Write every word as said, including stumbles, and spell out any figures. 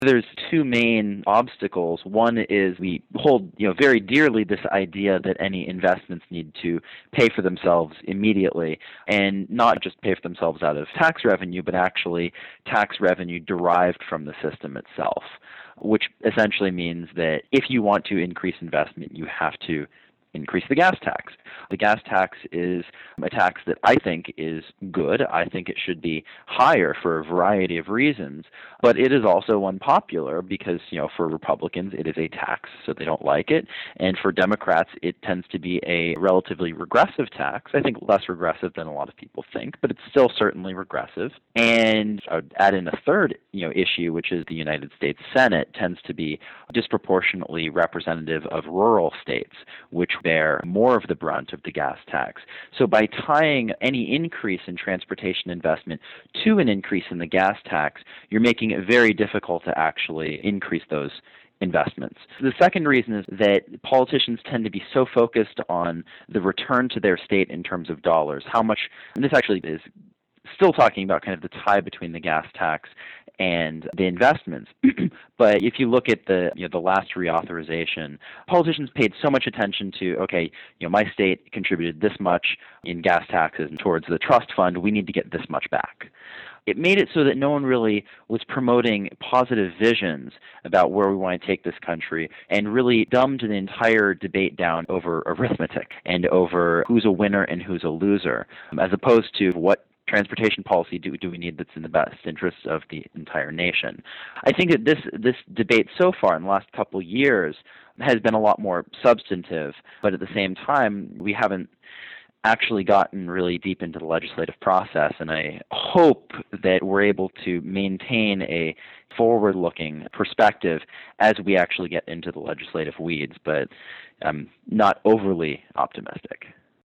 There's two main obstacles. One is we hold, you know, very dearly this idea that any investments need to pay for themselves immediately, and not just pay for themselves out of tax revenue, but actually tax revenue derived from the system itself, which essentially means that if you want to increase investment, you have to increase the gas tax. The gas tax is a tax that I think is good. I think it should be higher for a variety of reasons, but it is also unpopular because, you know, for Republicans it is a tax, so they don't like it, and for Democrats it tends to be a relatively regressive tax. I think less regressive than a lot of people think, but it's still certainly regressive. And I would add in a third, you know, issue, which is the United States Senate tends to be disproportionately representative of rural states, which bear more of the brunt of the gas tax. So by tying any increase in transportation investment to an increase in the gas tax, you're making it very difficult to actually increase those investments. The second reason is that politicians tend to be so focused on the return to their state in terms of dollars, how much, and this actually is still talking about kind of the tie between the gas tax and the investments. But if you look at the you know the last reauthorization, politicians paid so much attention to, okay, you know, my state contributed this much in gas taxes towards the trust fund, we need to get this much back. It made it so that no one really was promoting positive visions about where we want to take this country, and really dumbed the entire debate down over arithmetic and over who's a winner and who's a loser, as opposed to what transportation policy do, do we need that's in the best interests of the entire nation. I think that this this debate so far in the last couple of years has been a lot more substantive, but at the same time, we haven't actually gotten really deep into the legislative process, and I hope that we're able to maintain a forward-looking perspective as we actually get into the legislative weeds, but I'm not overly optimistic.